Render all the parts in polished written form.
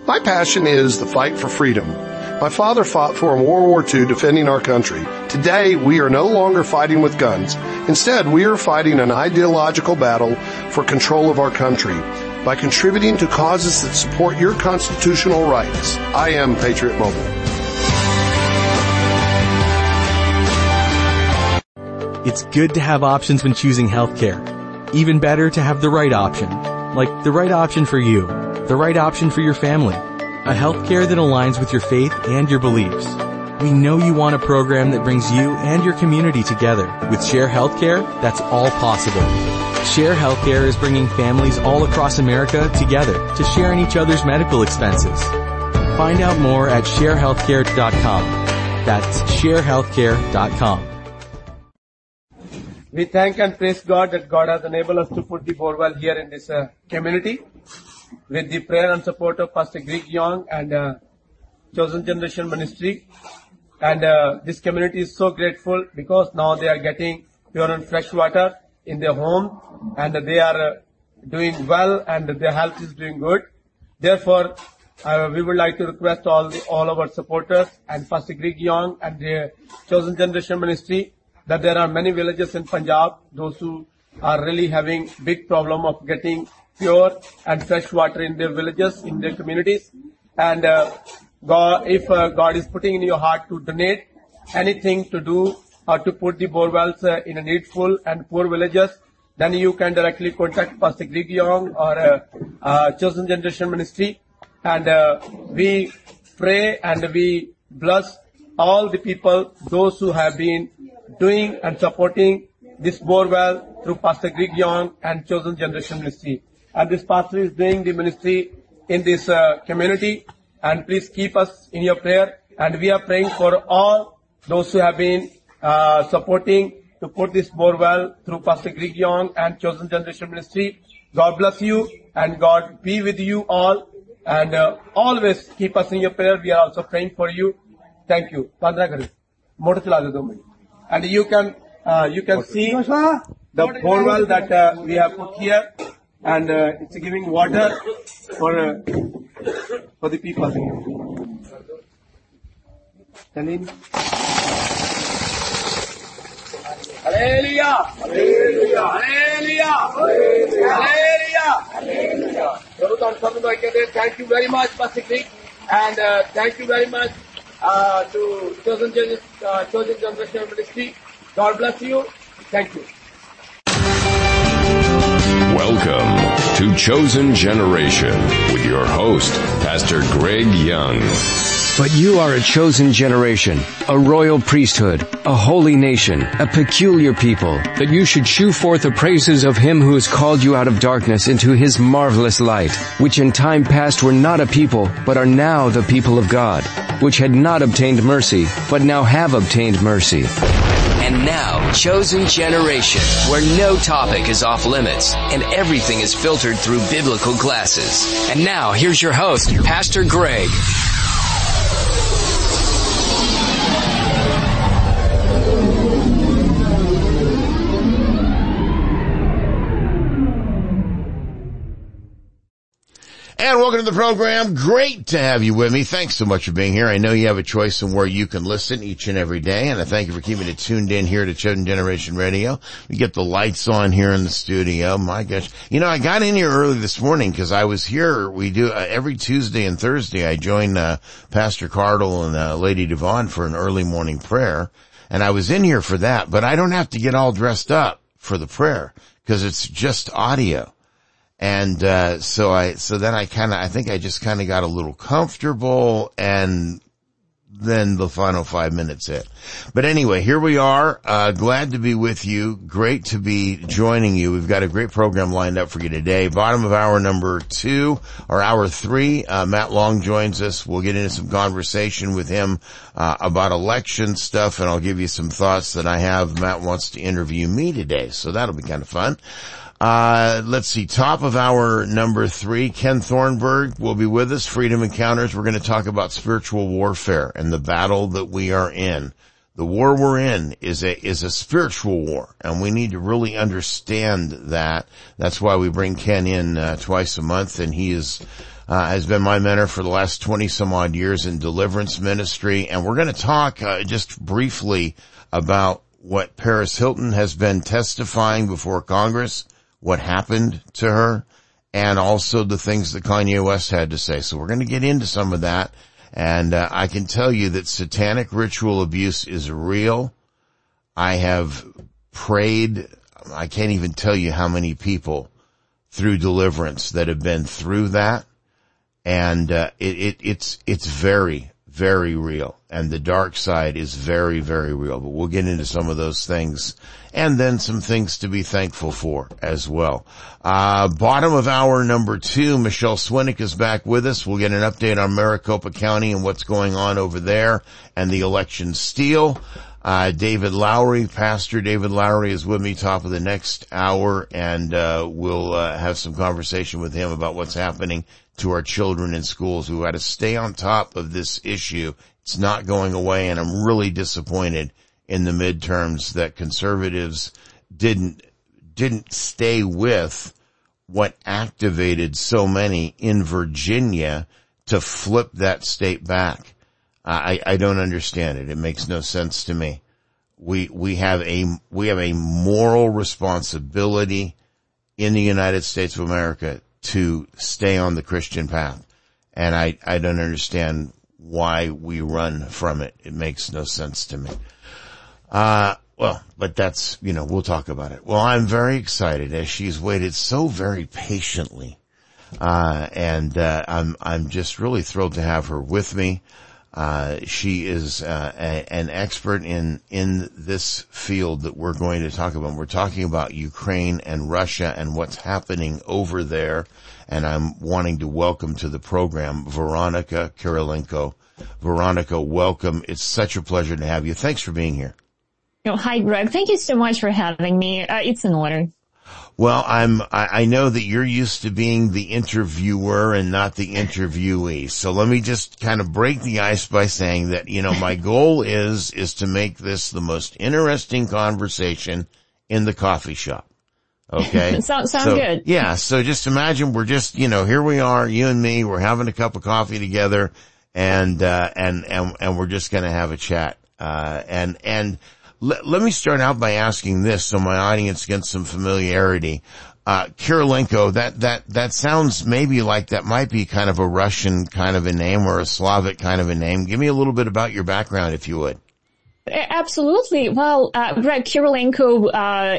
My passion is the fight for freedom. My father fought for in World War II defending our country. Today, we are no longer fighting with guns. Instead, we are fighting an ideological battle for control of our country by contributing to causes that support your constitutional rights. I am Patriot Mobile. It's good to have options when choosing healthcare. Even better to have the right option. Like the right option for you. The right option for your family. A healthcare that aligns with your faith and your beliefs. We know you want a program that brings you and your community together. With Share Healthcare, that's all possible. Share Healthcare is bringing families all across America together to share in each other's medical expenses. Find out more at sharehealthcare.com. That's sharehealthcare.com. We thank and praise God that God has enabled us to put the borewell here in this community with the prayer and support of Pastor Greg Young and Chosen Generation Ministry. And this community is so grateful because now they are getting pure and fresh water in their home, and they are doing well, and their health is doing good. Therefore, we would like to request all our supporters and Pastor Greg Young and the Chosen Generation Ministry that there are many villages in Punjab, those who are really having big problem of getting pure and fresh water in their villages, in their communities. And if God is putting in your heart to donate anything to do or to put the borewells in a needful and poor villages, then you can directly contact Pastor Greg Young or Chosen Generation Ministry. And we pray and we bless all the people, those who have been doing and supporting this borewell through Pastor Greg Young and Chosen Generation Ministry. And this pastor is doing the ministry in this community. And please keep us in your prayer. And we are praying for all those who have been supporting to put this borewell through Pastor Greg Young and Chosen Generation Ministry. God bless you and God be with you all. And always keep us in your prayer. We are also praying for you. Thank you. And you can see the borewell that we have put here, and it's giving water for the people. Hallelujah! Hallelujah! Hallelujah! Hallelujah! Hallelujah! Thank you very much, Pastor Greg, and thank you very much to Chosen Generation Ministry. God bless you. Thank you. Welcome to Chosen Generation with your host, Pastor Greg Young. But you are a chosen generation, a royal priesthood, a holy nation, a peculiar people, that you should shew forth the praises of him who has called you out of darkness into his marvelous light, which in time past were not a people, but are now the people of God, which had not obtained mercy, but now have obtained mercy. And now, Chosen Generation, where no topic is off limits and everything is filtered through biblical glasses. And now, here's your host, Pastor Greg. And welcome to the program. Great to have you with me. Thanks so much for being here. I know you have a choice in where you can listen each and every day, and I thank you for keeping it tuned in here to Chosen Generation Radio. We get the lights on here in the studio. My gosh. You know, I got in here early this morning because I was here. We do every Tuesday and Thursday. I join Pastor Cardle and Lady Devon for an early morning prayer, and I was in here for that, but I don't have to get all dressed up for the prayer because it's just audio. And, so then I think I just kind of got a little comfortable, and then the final 5 minutes hit. But anyway, here we are. Glad to be with you. Great to be joining you. We've got a great program lined up for you today. Bottom of hour number 2 or hour 3, Matt Long joins us. We'll get into some conversation with him, about election stuff, and I'll give you some thoughts that I have. Matt wants to interview me today, so that'll be kind of fun. Let's see, top of hour number 3, Ken Thornburg will be with us, Freedom Encounters. We're going to talk about spiritual warfare and the battle that we are in. The war we're in is a spiritual war, and we need to really understand that. That's why we bring Ken in twice a month, and he is has been my mentor for the last 20 some odd years in deliverance ministry. And we're going to talk just briefly about what Paris Hilton has been testifying before Congress, what happened to her, and also the things that Kanye West had to say. So we're going to get into some of that. And I can tell you that satanic ritual abuse is real. I have prayed, I can't even tell you how many people through deliverance that have been through that. And it's very, very real. And the dark side is very, very real. But we'll get into some of those things and then some things to be thankful for as well. Bottom of hour number 2, Michelle Swinnick is back with us. We'll get an update on Maricopa County and what's going on over there and the election steal. David Lowry, Pastor David Lowry is with me top of the next hour, and we'll have some conversation with him about what's happening to our children in schools who had to stay on top of this issue. It's not going away, and I'm really disappointed in the midterms that conservatives didn't stay with what activated so many in Virginia to flip that state back. I don't understand it. It makes no sense to me. We have a moral responsibility in the United States of America to stay on the Christian path. And I don't understand why we run from it. It makes no sense to me. Well, but that's, we'll talk about it. Well, I'm very excited as she's waited so very patiently. I'm just really thrilled to have her with me. She is an expert in this field that we're going to talk about. We're talking about Ukraine and Russia and what's happening over there. And I'm wanting to welcome to the program Veronica Kirilenko. Veronica, welcome. It's such a pleasure to have you. Thanks for being here. Hi, Greg. Thank you so much for having me. It's an honor. Well, I know that you're used to being the interviewer and not the interviewee. So let me just kind of break the ice by saying that, my goal is to make this the most interesting conversation in the coffee shop. Okay. Sounds good. Yeah. So just imagine we're just, here we are, you and me, we're having a cup of coffee together and we're just going to have a chat. Let me start out by asking this so my audience gets some familiarity. Kirilenko, that sounds maybe like that might be kind of a Russian kind of a name or a Slavic kind of a name. Give me a little bit about your background, if you would. Absolutely. Well, Greg, Kirilenko,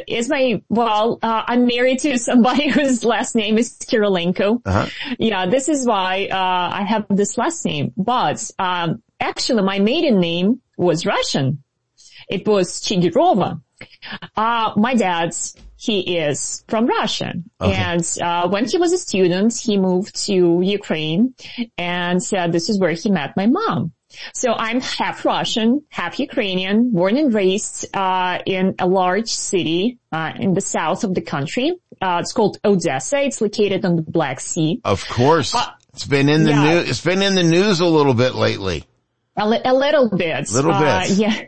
I'm married to somebody whose last name is Kirilenko. Uh-huh. Yeah, this is why, I have this last name. But, actually my maiden name was Russian. It was Chigirova. My dad, he is from Russia. Okay. And, when he was a student, he moved to Ukraine and, this is where he met my mom. So I'm half Russian, half Ukrainian, born and raised, in a large city, in the south of the country. It's called Odessa. It's located on the Black Sea. Of course. It's been in the news. It's been in the news a little bit lately. A little bit. Yeah.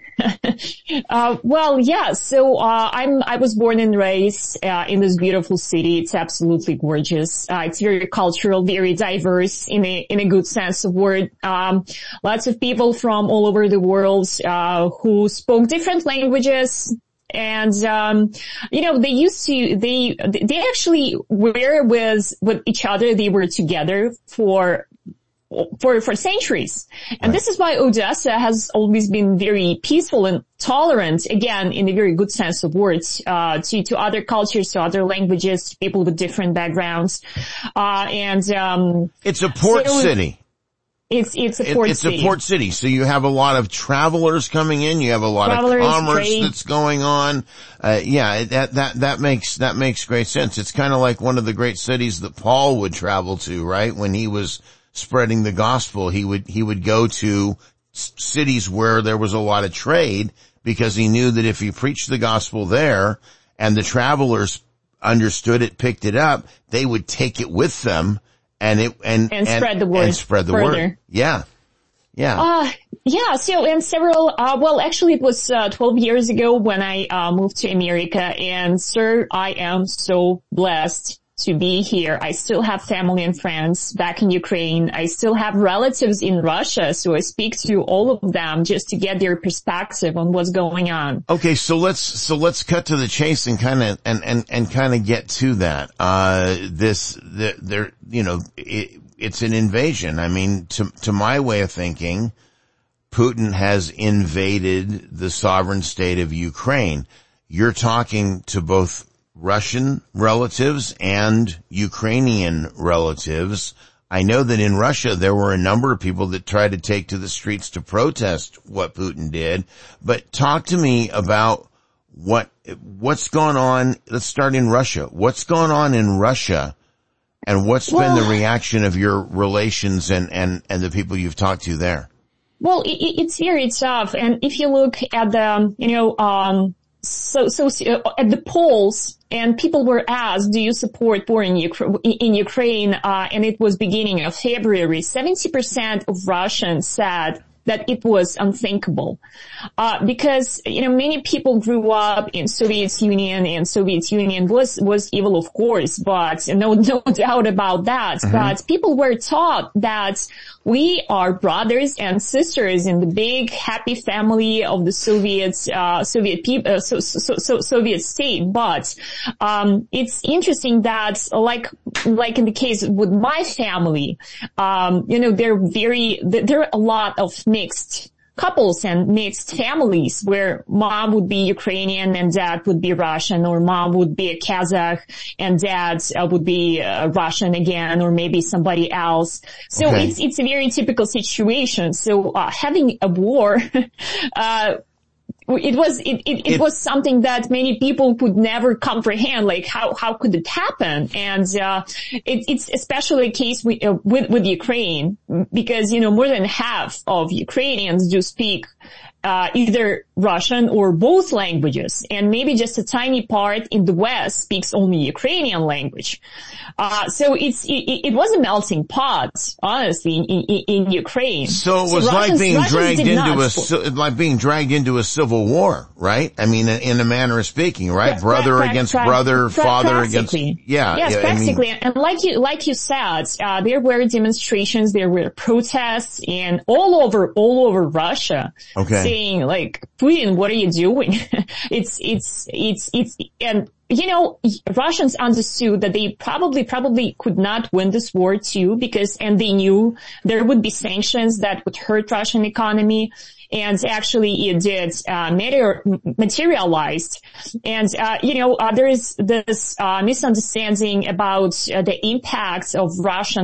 So, I was born and raised, in this beautiful city. It's absolutely gorgeous. It's very cultural, very diverse in a good sense of word. Lots of people from all over the world, who spoke different languages. And, they actually were with each other. They were together for centuries. And This is why Odessa has always been very peaceful and tolerant, again, in a very good sense of words, to other cultures, to other languages, to people with different backgrounds. It's a port city. It's a port city. It's a port city. So you have a lot of travelers coming in. You have a lot of commerce that's going on. That makes great sense. It's kind of like one of the great cities that Paul would travel to, right? When he was spreading the gospel, he would go to cities where there was a lot of trade because he knew that if he preached the gospel there and the travelers understood it, picked it up, they would take it with them and spread the word. And spread the word. Yeah. So in several, actually it was 12 years ago when I moved to America, and sir, I am so blessed to be here. I still have family and friends back in Ukraine. I still have relatives in Russia, so I speak to all of them just to get their perspective on what's going on. Okay, so let's cut to the chase and kind of get to that. It's an invasion. I mean, to my way of thinking, Putin has invaded the sovereign state of Ukraine. You're talking to both Russian relatives and Ukrainian relatives. I know that in Russia there were a number of people that tried to take to the streets to protest what Putin did. But talk to me about what's going on. Let's start in Russia. What's going on in Russia, and what's been the reaction of your relations and the people you've talked to there? Well, it's very tough. And if you look at the, at the polls, and people were asked, do you support war in Ukraine? And it was beginning of February. 70% of Russians said that it was unthinkable. Because, many people grew up in Soviet Union, and Soviet Union was evil, of course, but no doubt about that. Mm-hmm. But people were taught that we are brothers and sisters in the big happy family of the Soviet state. But, it's interesting that like in the case with my family, there are a lot of mixed couples and mixed families where mom would be Ukrainian and dad would be Russian, or mom would be a Kazakh and dad would be Russian again, or maybe somebody else. So okay. It's a very typical situation. So having a war it was something that many people could never comprehend, like how could it happen? And it's especially a case with Ukraine, because more than half of Ukrainians do speak either Russian or both languages, and maybe just a tiny part in the West speaks only Ukrainian language. So it was a melting pot, honestly, in Ukraine. So it was like being dragged into a civil war, right? I mean, in a manner of speaking, right? Brother against brother, father against, Yes, practically. And like you said, there were demonstrations, there were protests, and all over Russia. Okay. Saying like, Putin, what are you doing? And Russians understood that they probably could not win this war too, and they knew there would be sanctions that would hurt Russian economy. And actually it did, materialized. And, there is this, misunderstanding about the impact of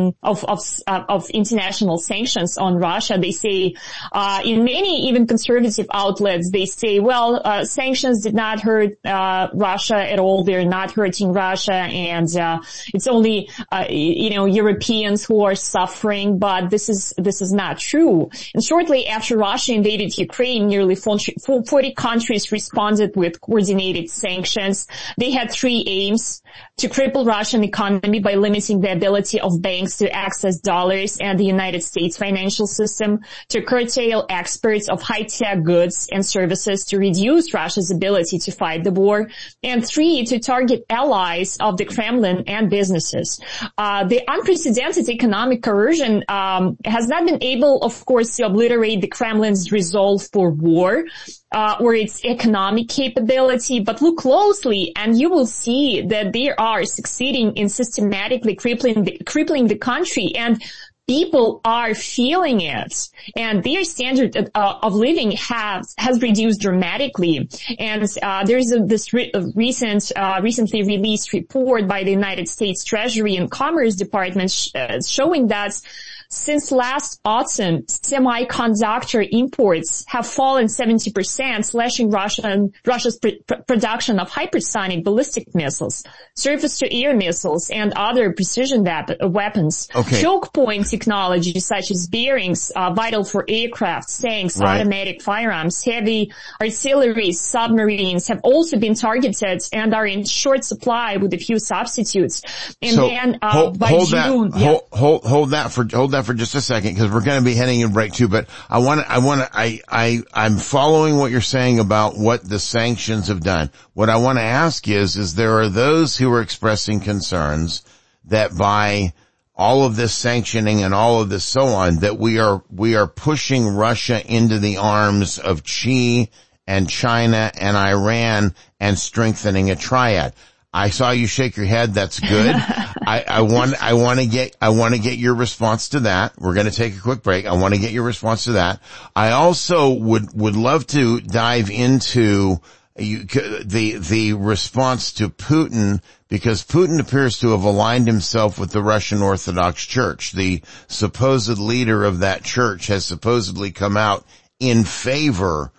of international sanctions on Russia. They say, in many even conservative outlets, they say, sanctions did not hurt, Russia at all. They're not hurting Russia. And, it's only, Europeans who are suffering, but this is not true. And shortly after Russia invaded Ukraine, nearly 40 countries responded with coordinated sanctions. They had three aims: to cripple Russian economy by limiting the ability of banks to access dollars and the United States financial system, to curtail exports of high-tech goods and services to reduce Russia's ability to fight the war, and 3, to target allies of the Kremlin and businesses. The unprecedented economic coercion has not been able, of course, to obliterate the Kremlin's resolve for war or its economic capability, but look closely and you will see that they are succeeding in systematically crippling the country, and people are feeling it, and their standard of living has reduced dramatically. And there's this recently released report by the United States Treasury and Commerce Department showing that since last autumn, semiconductor imports have fallen 70%, slashing Russia's production of hypersonic ballistic missiles, surface-to-air missiles, and other precision weapons. Okay. Choke point technology such as bearings, vital for aircraft, tanks, automatic firearms, heavy artillery, submarines have also been targeted and are in short supply with a few substitutes. And so then hold that that for just a second because we're going to be heading in break too, but I'm following what you're saying about what the sanctions have done. What I want to ask is there are those who are expressing concerns that by all of this sanctioning and all of this so on, that we are pushing Russia into the arms of Xi and China and Iran and strengthening a triad. I saw you shake your head. That's good. I want to get your response to that. We're going to take a quick break. I want to get your response to that. I also would love to dive into the response to Putin, because Putin appears to have aligned himself with the Russian Orthodox Church. The supposed leader of that church has supposedly come out in favor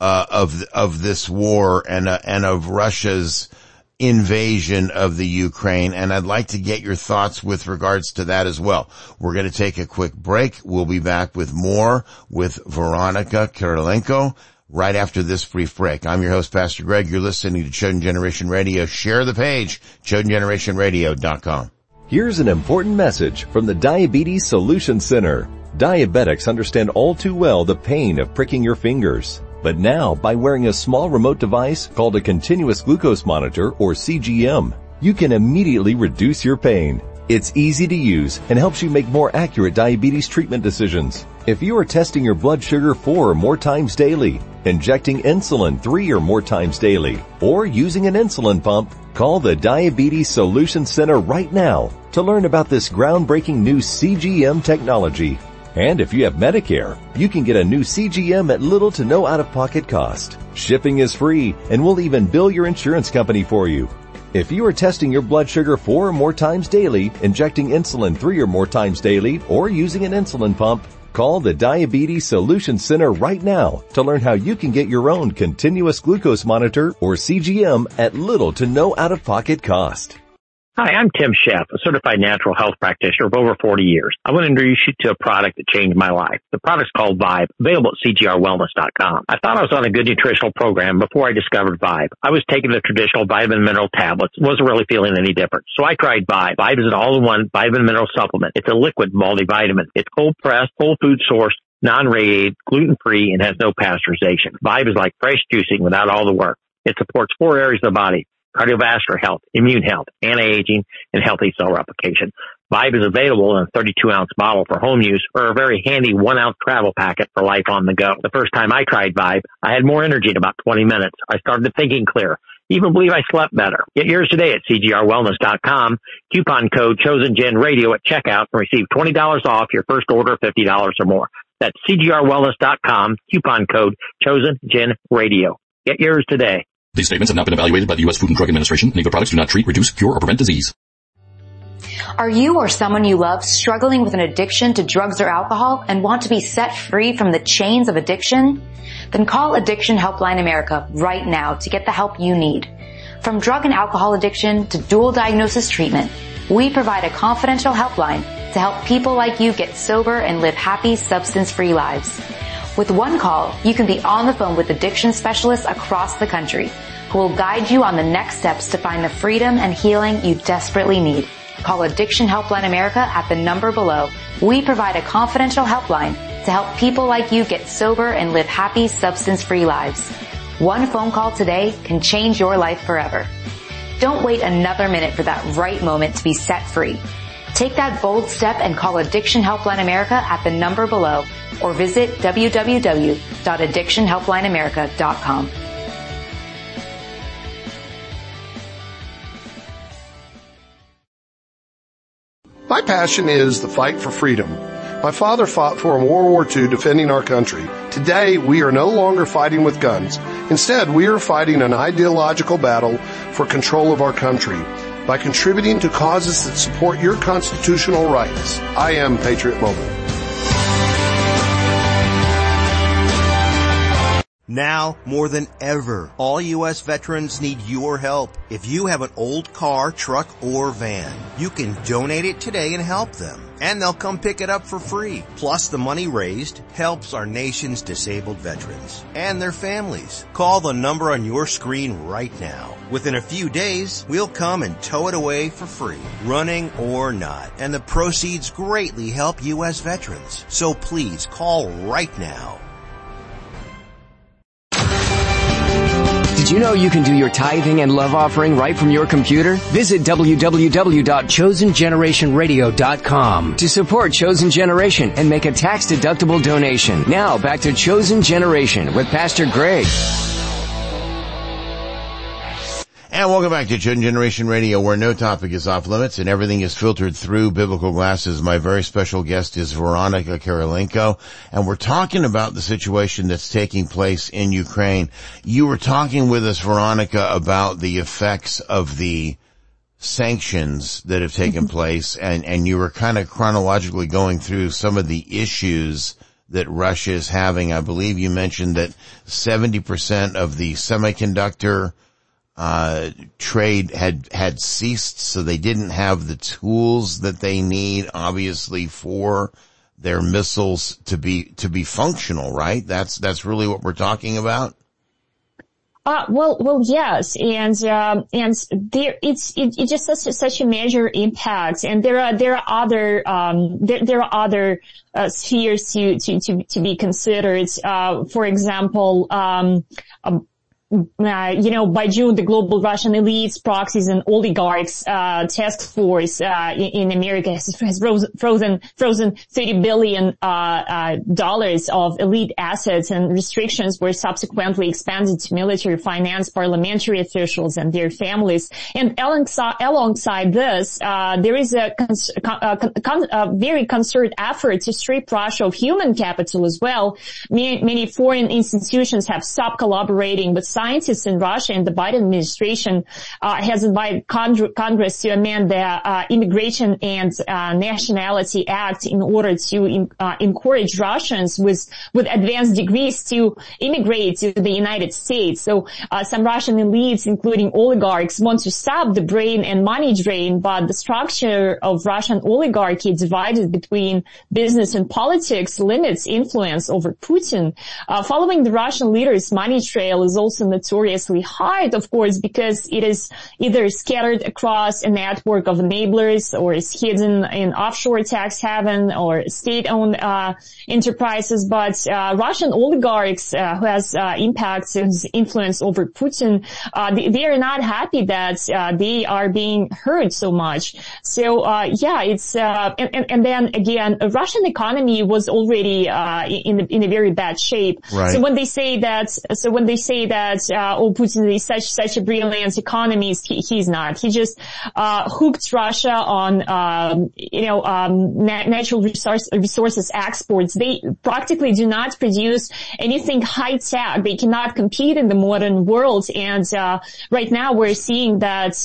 of this war and of Russia's invasion of the Ukraine, and I'd like to get your thoughts with regards to that as well. We're going to take a quick break. We'll be back with more with Veronica Kirilenko right after this brief break. I'm your host, Pastor Greg. You're listening to Chosen Generation Radio. Share the page, ChosenGenerationRadio.com. Here's an important message from the Diabetes Solution Center. Diabetics understand all too well the pain of pricking your fingers. But now, by wearing a small remote device called a continuous glucose monitor, or CGM, you can immediately reduce your pain. It's easy to use and helps you make more accurate diabetes treatment decisions. If you are testing your blood sugar 4 or more times daily, injecting insulin 3 or more times daily, or using an insulin pump, call the Diabetes Solution Center right now to learn about this groundbreaking new CGM technology. And if you have Medicare, you can get a new CGM at little to no out-of-pocket cost. Shipping is free, and we'll even bill your insurance company for you. If you are testing your blood sugar 4 or more times daily, injecting insulin 3 or more times daily, or using an insulin pump, call the Diabetes Solution Center right now to learn how you can get your own continuous glucose monitor, or CGM, at little to no out-of-pocket cost. Hi, I'm Tim Sheff, a certified natural health practitioner of over 40 years. I want to introduce you to a product that changed my life. The product's called Vibe, available at CGRWellness.com. I thought I was on a good nutritional program before I discovered Vibe. I was taking the traditional vitamin and mineral tablets, wasn't really feeling any different. So I tried Vibe. Vibe is an all-in-one vitamin and mineral supplement. It's a liquid multivitamin. It's cold-pressed, whole food sourced, non-radiated, gluten-free, and has no pasteurization. Vibe is like fresh juicing without all the work. It supports 4 areas of the body: cardiovascular health, immune health, anti-aging, and healthy cell replication. Vibe is available in a 32-ounce bottle for home use, or a very handy 1-ounce travel packet for life on the go. The first time I tried Vibe, I had more energy in about 20 minutes. I started thinking clear. Even believe I slept better. Get yours today at CGRWellness.com. Coupon code ChosenGenRadio at checkout and receive $20 off your first order of $50 or more. That's CGRWellness.com. Coupon code ChosenGenRadio. Get yours today. These statements have not been evaluated by the U.S. Food and Drug Administration. Negative products do not treat, reduce, cure, or prevent disease. Are you or someone you love struggling with an addiction to drugs or alcohol and want to be set free from the chains of addiction? Then call Addiction Helpline America right now to get the help you need. From drug and alcohol addiction to dual diagnosis treatment, we provide a confidential helpline to help people like you get sober and live happy, substance-free lives. With one call, you can be on the phone with addiction specialists across the country who will guide you on the next steps to find the freedom and healing you desperately need. Call Addiction Helpline America at the number below. We provide a confidential helpline to help people like you get sober and live happy, substance-free lives. One phone call today can change your life forever. Don't wait another minute for that right moment to be set free. Take that bold step and call Addiction Helpline America at the number below, or visit www.addictionhelplineamerica.com. My passion is the fight for freedom. My father fought for in World War II defending our country. Today, we are no longer fighting with guns. Instead, we are fighting an ideological battle for control of our country by contributing to causes that support your constitutional rights. I am Patriot Mobile. Now, more than ever, all U.S. veterans need your help. If you have an old car, truck, or van, you can donate it today and help them. And they'll come pick it up for free. Plus, the money raised helps our nation's disabled veterans and their families. Call the number on your screen right now. Within a few days, we'll come and tow it away for free, running or not. And the proceeds greatly help U.S. veterans. So please call right now. Did you know you can do your tithing and love offering right from your computer? Visit www.chosengenerationradio.com to support Chosen Generation and make a tax-deductible donation. Now back to Chosen Generation with Pastor Greg. And welcome back to Chosen Generation Radio, where no topic is off limits and everything is filtered through biblical glasses. My very special guest is Veronica Kirilenko, and we're talking about the situation that's taking place in Ukraine. You were talking with us, Veronica, about the effects of the sanctions that have taken place, and you were kind of chronologically going through some of the issues that Russia is having. I believe you mentioned that 70% of the semiconductor trade had ceased, so they didn't have the tools that they need, obviously, for their missiles to be functional, right? That's really what we're talking about. Well, yes, and there, it's just such a major impact, and there are other spheres to be considered. For example, by June, the global Russian elites, proxies, and oligarchs task force in America has frozen $30 billion of elite assets, and restrictions were subsequently expanded to military, finance, parliamentary officials, and their families. And alongside this, there is a very concerted effort to strip Russia of human capital as well. Many foreign institutions have stopped collaborating with scientists in Russia, and the Biden administration has invited Congress to amend the Immigration and Nationality Act in order to encourage Russians with advanced degrees to immigrate to the United States. So some Russian elites, including oligarchs, want to stop the brain and money drain, but the structure of Russian oligarchy divided between business and politics limits influence over Putin. Following the Russian leader's money trail is also notoriously hard, of course, because it is either scattered across a network of enablers or is hidden in offshore tax haven or state-owned enterprises. But Russian oligarchs who has impact, whose influence over Putin, they are not happy that they are being heard so much. So it's and then again, the Russian economy was already in a very bad shape. Right. So when they say that Putin is such a brilliant economist, he's not. He just hooked Russia on natural resources exports. They practically do not produce anything high tech. They cannot compete in the modern world, and right now we're seeing that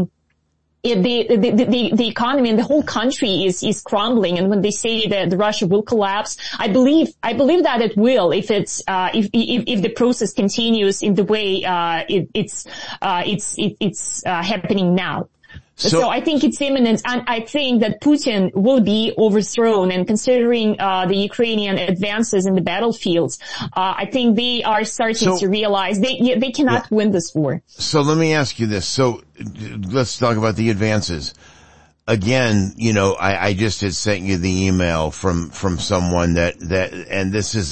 the economy in the whole country is crumbling. And when they say that Russia will collapse, I believe that it will if if the process continues in the way it's happening now. So I think it's imminent, and I think that Putin will be overthrown. And considering the Ukrainian advances in the battlefields, I think they are starting to realize they cannot win this war. So let me ask you this. So let's talk about the advances. Again, I just had sent you the email from someone that and this is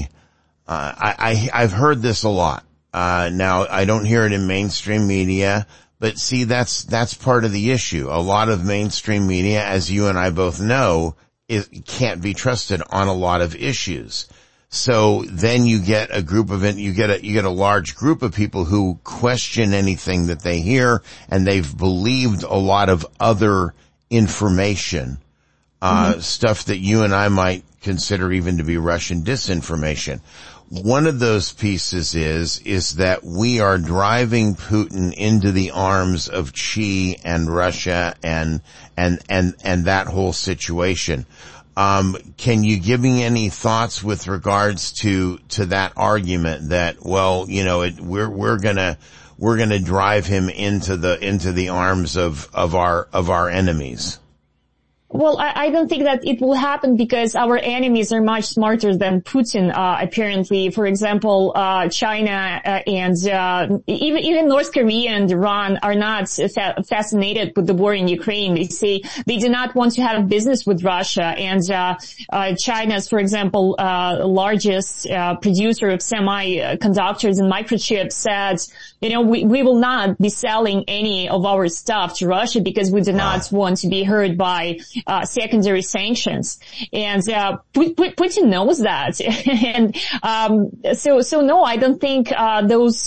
I've heard this a lot. Now I don't hear it in mainstream media. But see, that's part of the issue. A lot of mainstream media, as you and I both know, can't be trusted on a lot of issues. So then you get a large group of people who question anything that they hear, and they've believed a lot of other information, stuff that you and I might consider even to be Russian disinformation. One of those pieces is that we are driving Putin into the arms of Xi and Russia and that whole situation. Can you give me any thoughts with regards to that argument that, well, you know, we're gonna drive him into the arms of our enemies? Well, I don't think that it will happen because our enemies are much smarter than Putin, apparently. For example, China and even North Korea and Iran are not fascinated with the war in Ukraine. They say they do not want to have business with Russia. And China's, for example, largest producer of semiconductors and microchips said, you know, we will not be selling any of our stuff to Russia because we do not want to be hurt by secondary sanctions. And Putin knows that. And so no, I don't think those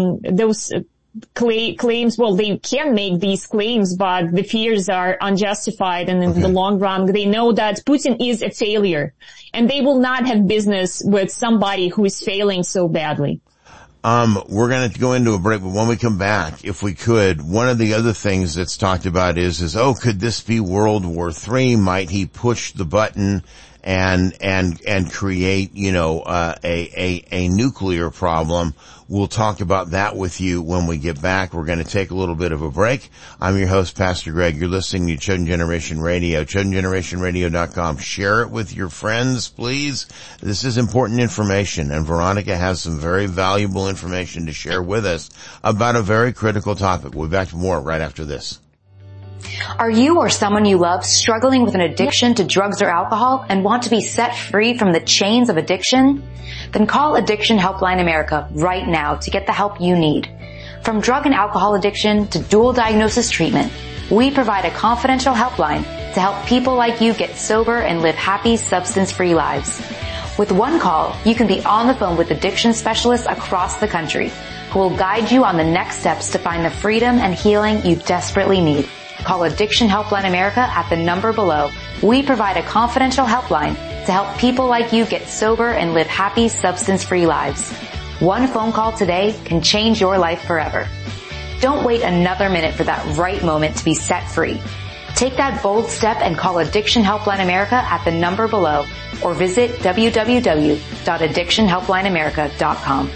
claims, well, they can make these claims, but the fears are unjustified, and in the long run, they know that Putin is a failure, and they will not have business with somebody who is failing so badly. We're going to go into a break, but when we come back, if we could, one of the other things that's talked about is, could this be World War III? Might he push the button and create, you know, a nuclear problem? We'll talk about that with you when we get back. We're going to take a little bit of a break. I'm your host, Pastor Greg. You're listening to Chosen Generation Radio, ChosenGenerationRadio.com. Share it with your friends, please. This is important information, and Veronica has some very valuable information to share with us about a very critical topic. We'll be back to more right after this. Are you or someone you love struggling with an addiction to drugs or alcohol and want to be set free from the chains of addiction? Then call Addiction Helpline America right now to get the help you need. From drug and alcohol addiction to dual diagnosis treatment, we provide a confidential helpline to help people like you get sober and live happy, substance-free lives. With one call, you can be on the phone with addiction specialists across the country who will guide you on the next steps to find the freedom and healing you desperately need. Call Addiction Helpline America at the number below. We provide a confidential helpline to help people like you get sober and live happy, substance-free lives. One phone call today can change your life forever. Don't wait another minute for that right moment to be set free. Take that bold step and call Addiction Helpline America at the number below or visit www.addictionhelplineamerica.com.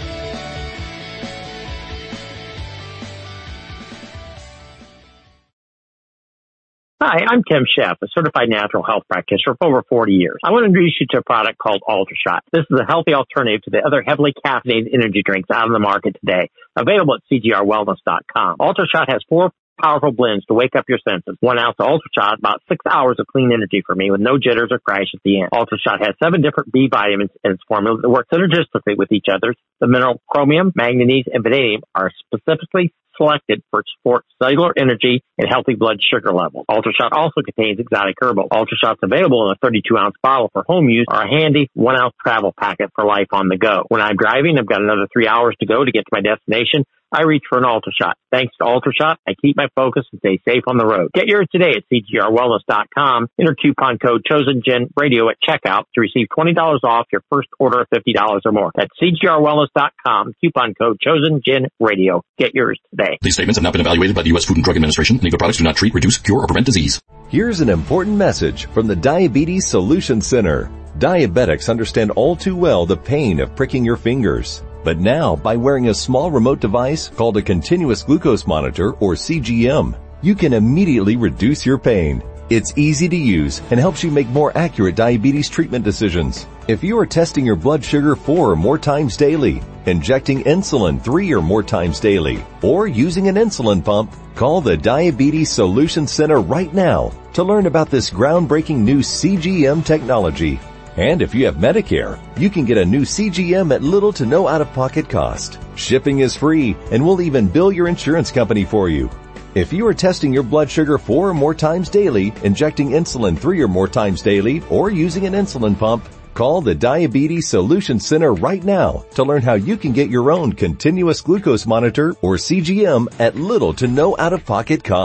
Hi, I'm Tim Sheff, a certified natural health practitioner for over 40 years. I want to introduce you to a product called UltraShot. This is a healthy alternative to the other heavily caffeinated energy drinks out on the market today, available at CGRWellness.com. UltraShot has 4 powerful blends to wake up your senses. 1 ounce of UltraShot, about 6 hours of clean energy for me with no jitters or crash at the end. UltraShot has 7 different B vitamins in its formula that work synergistically with each other. The mineral chromium, manganese, and vanadium are specifically selected for support cellular energy and healthy blood sugar levels. UltraShot also contains exotic herbal. UltraShot's available in a 32-ounce bottle for home use or a handy 1-ounce travel packet for life on the go. When I'm driving, I've got another 3 hours to go to get to my destination. I reach for an UltraShot. Thanks to UltraShot, I keep my focus and stay safe on the road. Get yours today at CGRWellness.com. Enter coupon code ChosenGenRadio at checkout to receive $20 off your first order of $50 or more. That's CGRWellness.com. Coupon code ChosenGenRadio. Get yours today. These statements have not been evaluated by the U.S. Food and Drug Administration. Legal products do not treat, reduce, cure, or prevent disease. Here's an important message from the Diabetes Solution Center. Diabetics understand all too well the pain of pricking your fingers. But now, by wearing a small remote device called a continuous glucose monitor, or CGM, you can immediately reduce your pain. It's easy to use and helps you make more accurate diabetes treatment decisions. If you are testing your blood sugar 4 or more times daily, injecting insulin 3 or more times daily, or using an insulin pump, call the Diabetes Solution Center right now to learn about this groundbreaking new CGM technology. And if you have Medicare, you can get a new CGM at little to no out-of-pocket cost. Shipping is free, and we'll even bill your insurance company for you. If you are testing your blood sugar 4 or more times daily, injecting insulin 3 or more times daily, or using an insulin pump, call the Diabetes Solution Center right now to learn how you can get your own continuous glucose monitor or CGM at little to no out-of-pocket cost.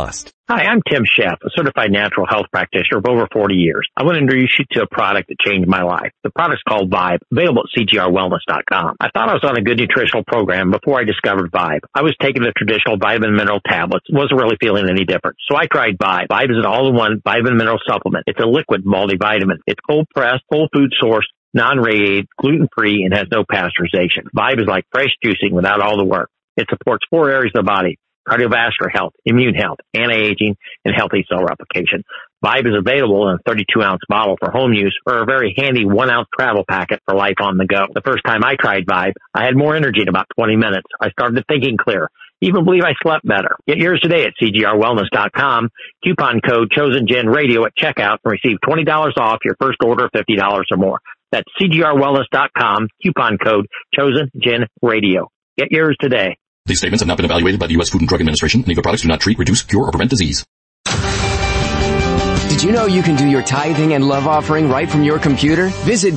Hi, I'm Tim Sheff, a certified natural health practitioner of over 40 years. I want to introduce you to a product that changed my life. The product's called Vibe, available at CGRWellness.com. I thought I was on a good nutritional program before I discovered Vibe. I was taking the traditional vitamin mineral tablets, wasn't really feeling any different. So I tried Vibe. Vibe is an all-in-one vitamin mineral supplement. It's a liquid multivitamin. It's cold-pressed, whole food sourced, non-radiated, gluten-free, and has no pasteurization. Vibe is like fresh juicing without all the work. It supports 4 areas of the body: cardiovascular health, immune health, anti-aging, and healthy cell replication. Vibe is available in a 32-ounce bottle for home use or a very handy 1-ounce travel packet for life on the go. The first time I tried Vibe, I had more energy in about 20 minutes. I started thinking clear. Even believe I slept better. Get yours today at CGRWellness.com. Coupon code ChosenGenRadio at checkout and receive $20 off your first order of $50 or more. That's CGRWellness.com. Coupon code ChosenGenRadio. Get yours today. These statements have not been evaluated by the U.S. Food and Drug Administration. Any of the products do not treat, reduce, cure, or prevent disease. Did you know you can do your tithing and love offering right from your computer? Visit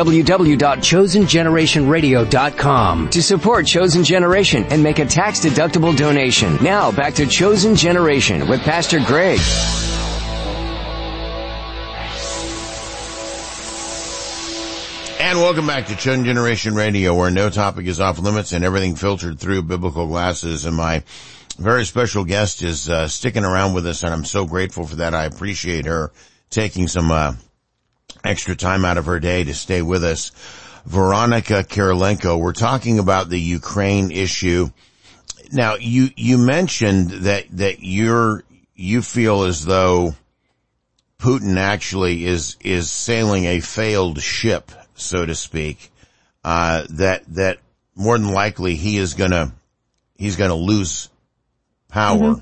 www.chosengenerationradio.com to support Chosen Generation and make a tax-deductible donation. Now, back to Chosen Generation with Pastor Greg. And welcome back to Chosen Generation Radio, where no topic is off limits and everything filtered through biblical glasses. And my very special guest is sticking around with us, and I'm so grateful for that. I appreciate her taking some extra time out of her day to stay with us. Veronica Kirilenko. We're talking about the Ukraine issue. Now, you mentioned that you feel as though Putin actually is sailing a failed ship, so to speak, that more than likely he's gonna lose power. Mm-hmm.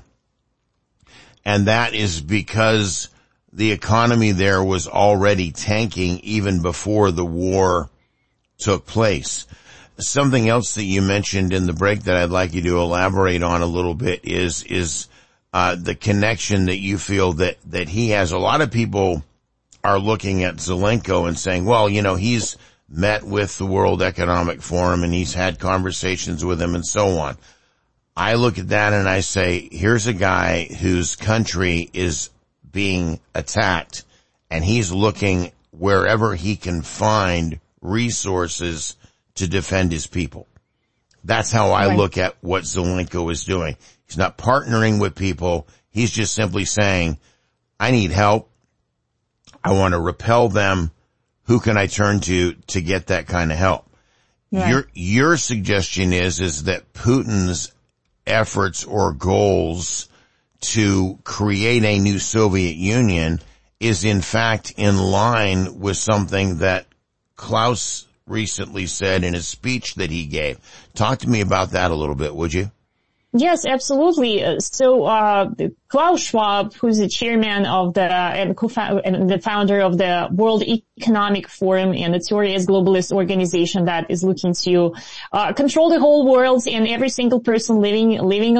And that is because the economy there was already tanking even before the war took place. Something else that you mentioned in the break that I'd like you to elaborate on a little bit is the connection that you feel that he has. A lot of people are looking at Zelenko and saying, well, he's met with the World Economic Forum and he's had conversations with him and so on. I look at that and I say, here's a guy whose country is being attacked and he's looking wherever he can find resources to defend his people. That's how I look at what Zelenko is doing. He's not partnering with people. He's just simply saying, I need help. I want to repel them. Who can I turn to get that kind of help? Right. Your suggestion is that Putin's efforts or goals to create a new Soviet Union is in fact in line with something that Klaus recently said in his speech that he gave. Talk to me about that a little bit, would you? Yes, absolutely. So, Klaus Schwab, who's the chairman of and the founder of the World Economic Forum and notorious globalist organization that is looking to control the whole world and every single person living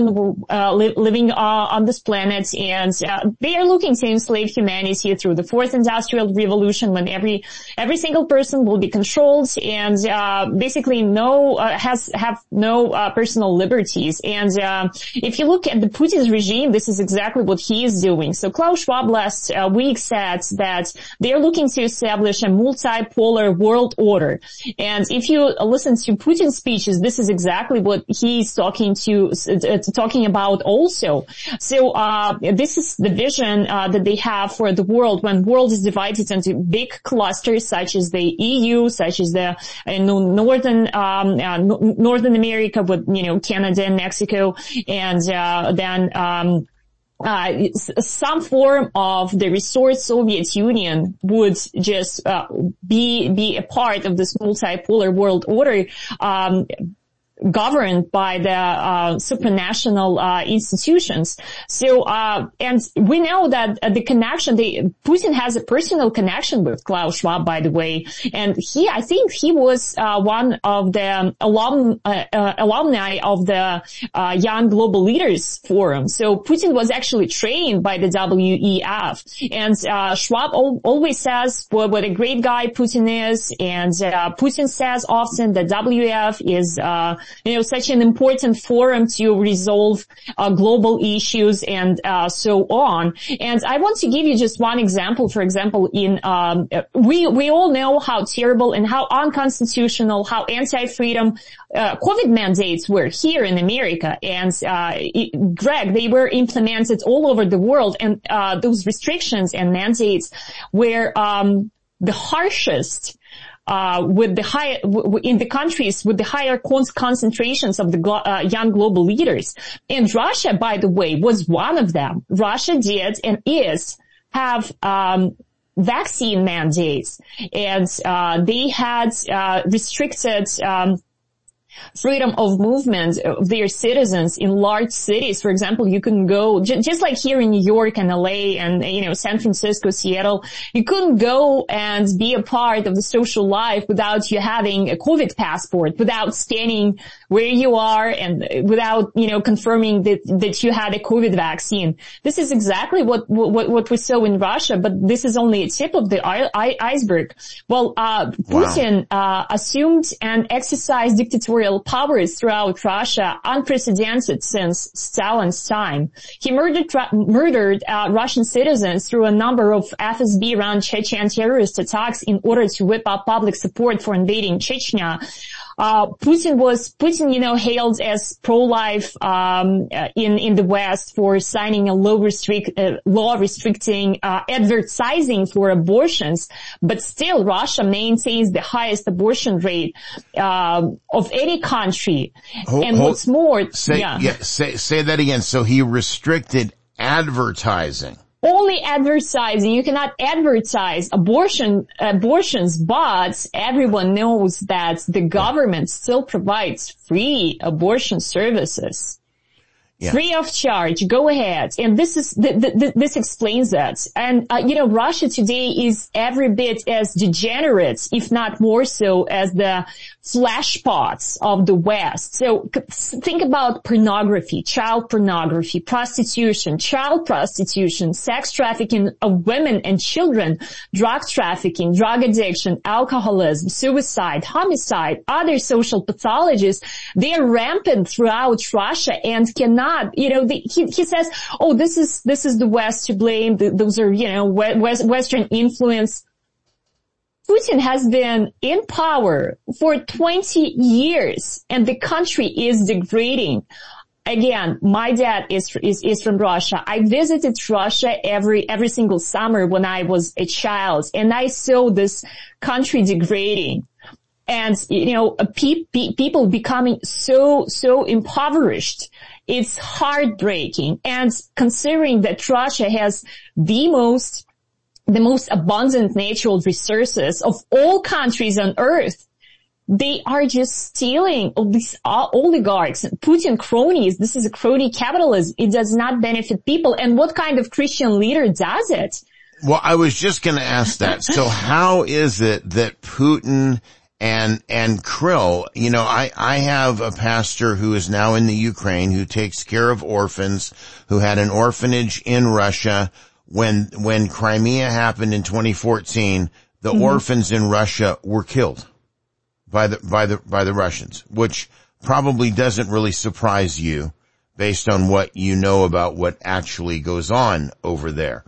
on this planet, and they are looking to enslave humanity through the fourth industrial revolution, when every single person will be controlled and basically have no personal liberties. And if you look at the Putin's regime, this is exactly what he is doing. So Klaus Schwab last week said that they're looking to establish a multipolar world order. And if you listen to Putin's speeches, this is exactly what he's talking about also. So this is the vision that they have for the world, when the world is divided into big clusters such as the EU, such as the Northern America with Canada and Mexico, and then some form of the restored Soviet Union would just be a part of this multipolar world order, governed by the supranational institutions. So and we know that the connection, Putin has a personal connection with Klaus Schwab, by the way, and I think he was one of the alumni of the Young Global Leaders Forum. So Putin was actually trained by the WEF, and Schwab always says what a great guy Putin is, and Putin says often that WEF is such an important forum to resolve global issues and so on. And I want to give you just one example. For example, we all know how terrible and how unconstitutional, how anti-freedom COVID mandates were here in America. And Greg, they were implemented all over the world, and those restrictions and mandates were the harshest in the countries with the higher concentrations of the young global leaders. And Russia, by the way, was one of them. Russia did and have vaccine mandates, and they had restricted freedom of movement of their citizens in large cities. For example, you couldn't go, just like here in New York and LA and, San Francisco, Seattle, you couldn't go and be a part of the social life without you having a COVID passport, without scanning where you are and without, confirming that you had a COVID vaccine. This is exactly what we saw in Russia, but this is only a tip of the iceberg. Well, Putin, assumed and exercised dictatorial powers throughout Russia, unprecedented since Stalin's time. He murdered Russian citizens through a number of FSB-run Chechen terrorist attacks in order to whip up public support for invading Chechnya. Putin, hailed as pro-life, in the West for signing a law restricting, advertising for abortions. But still, Russia maintains the highest abortion rate, of any country. What's more, say that again. So he restricted advertising. Only advertising. You cannot advertise abortions, but everyone knows that the government still provides free abortion services. Yeah. Free of charge. Go ahead. And this explains that. And, Russia today is every bit as degenerate, if not more so, as the flashpots of the West. So think about pornography, child pornography, prostitution, child prostitution, sex trafficking of women and children, drug trafficking, drug addiction, alcoholism, suicide, homicide, other social pathologies. They are rampant throughout Russia and cannot, he says, oh, this is the West to blame. Those are, Western influence. Putin has been in power for 20 years and the country is degrading. Again, my dad is from Russia. I visited Russia every single summer when I was a child, and I saw this country degrading. And, people becoming so impoverished. It's heartbreaking. And considering that Russia has the most abundant natural resources of all countries on earth, they are just stealing all these oligarchs, Putin cronies. This is a crony capitalism. It does not benefit people. And what kind of Christian leader does it? Well, I was just going to ask that. So how is it that Putin and Kirill, I have a pastor who is now in the Ukraine who takes care of orphans, who had an orphanage in Russia. When Crimea happened in 2014, the orphans in Russia were killed by the Russians, which probably doesn't really surprise you based on what you know about what actually goes on over there.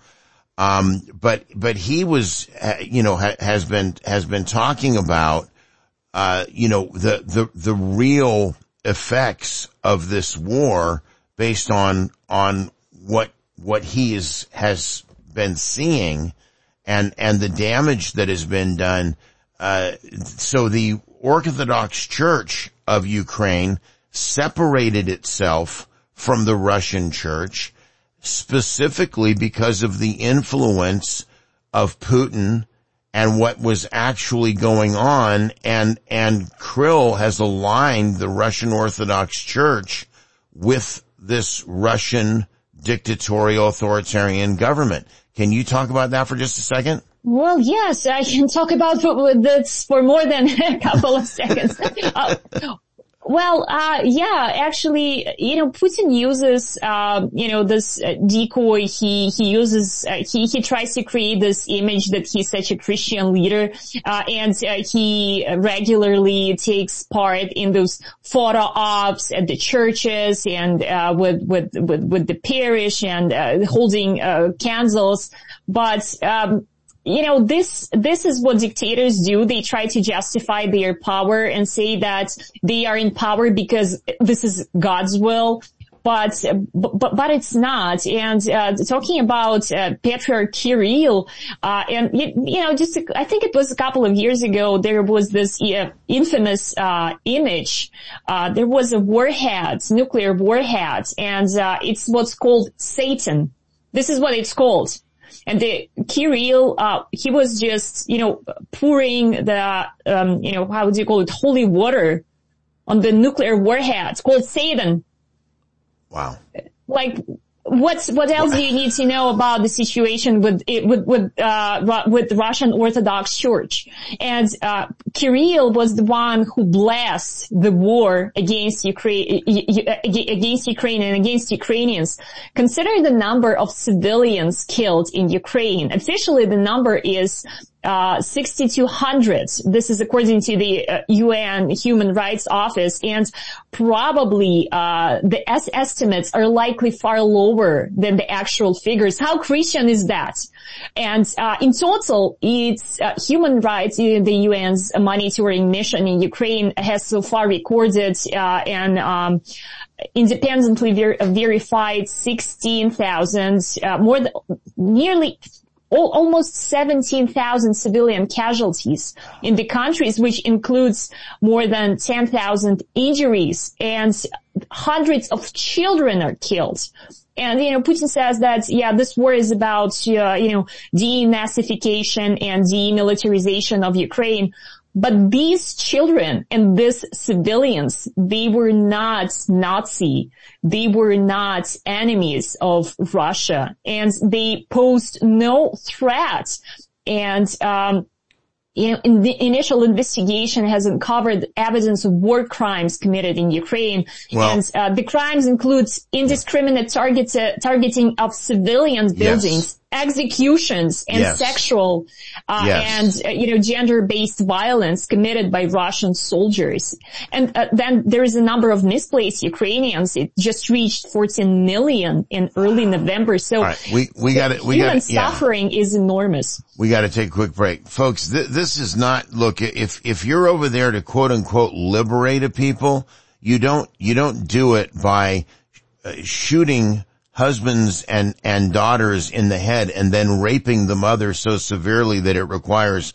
But he was, has been talking about, the real effects of this war based on what he has been seeing and the damage that has been done. So the Orthodox Church of Ukraine separated itself from the Russian Church specifically because of the influence of Putin and what was actually going on. And Kirill has aligned the Russian Orthodox Church with this Russian dictatorial authoritarian government. Can you talk about that for just a second? Well, yes, I can talk about this for more than a couple of seconds. Well, actually, Putin uses, this decoy. He uses, he tries to create this image that he's such a Christian leader, and he regularly takes part in those photo ops at the churches and, with the parish and, holding, candles. But, this is what dictators do. They try to justify their power and say that they are in power because this is God's will. But it's not. And, talking about, Patriarch Kirill, and, I think it was a couple of years ago, there was this, infamous, image. There was a warhead, nuclear warhead, and, it's what's called Satan. This is what it's called. And the Kirill, he was just, pouring the, how would you call it, holy water on the nuclear warhead. It's called Satan. Wow. Like, what else do you need to know about the situation with the Russian Orthodox Church? And, Kirill was the one who blessed the war against Ukraine and against Ukrainians. Consider the number of civilians killed in Ukraine. Officially, the number is 6,200. This is according to the UN Human Rights Office, and probably the estimates are likely far lower than the actual figures. How Christian is that? And in total, it's human rights. The UN's monitoring mission in Ukraine has so far recorded and independently verified 16,000, almost 17,000 civilian casualties in the countries, which includes more than 10,000 injuries, and hundreds of children are killed. And, Putin says that, this war is about, denazification and demilitarization of Ukraine. But these children and these civilians, they were not Nazi. They were not enemies of Russia, and they posed no threat. And, in the initial investigation has uncovered evidence of war crimes committed in Ukraine. Well, and the crimes include indiscriminate targeting of civilian buildings, executions, and sexual and gender-based violence committed by Russian soldiers. And then there is a number of misplaced Ukrainians. It just reached 14 million in early November. So human suffering is enormous. We got to take a quick break, folks. This is not, look, if you're over there to quote unquote liberate a people, you don't do it by shooting husbands and daughters in the head and then raping the mother so severely that it requires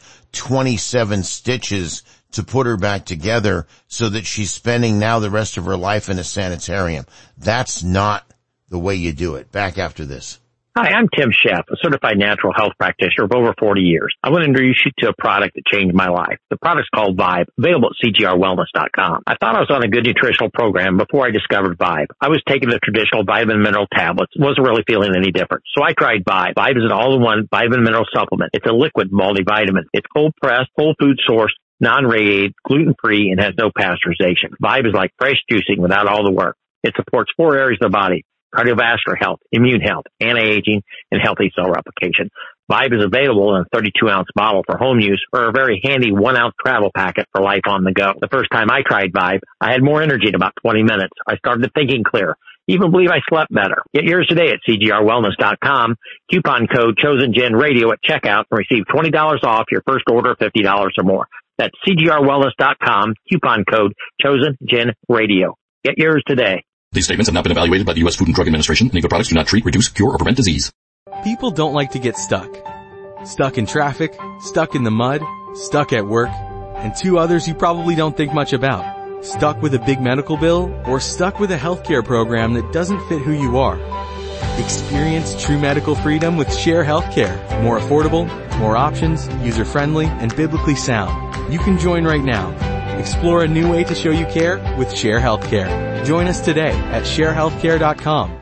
27 stitches to put her back together so that she's spending now the rest of her life in a sanitarium. That's not the way you do it. Back after this. Hi, I'm Tim Sheff, a certified natural health practitioner of over 40 years. I want to introduce you to a product that changed my life. The product's called Vibe, available at CGRWellness.com. I thought I was on a good nutritional program before I discovered Vibe. I was taking the traditional vitamin mineral tablets, wasn't really feeling any different. So I tried Vibe. Vibe is an all-in-one vitamin mineral supplement. It's a liquid multivitamin. It's cold-pressed, whole food sourced, non-radiated, gluten-free, and has no pasteurization. Vibe is like fresh juicing without all the work. It supports 4 areas of the body: cardiovascular health, immune health, anti-aging, and healthy cell replication. Vibe is available in a 32-ounce bottle for home use or a very handy 1-ounce travel packet for life on the go. The first time I tried Vibe, I had more energy in about 20 minutes. I started thinking clear. Even believe I slept better. Get yours today at CGRWellness.com. Coupon code ChosenGenRadio at checkout and receive $20 off your first order of $50 or more. That's CGRWellness.com. Coupon code ChosenGenRadio. Get yours today. These statements have not been evaluated by the U.S. Food and Drug Administration. Any of the products do not treat, reduce, cure, or prevent disease. People don't like to get stuck. Stuck in traffic, stuck in the mud, stuck at work, and 2 others you probably don't think much about. Stuck with a big medical bill, or stuck with a healthcare program that doesn't fit who you are. Experience true medical freedom with Share Healthcare. More affordable, more options, user-friendly, and biblically sound. You can join right now. Explore a new way to show you care with Share Healthcare. Join us today at sharehealthcare.com.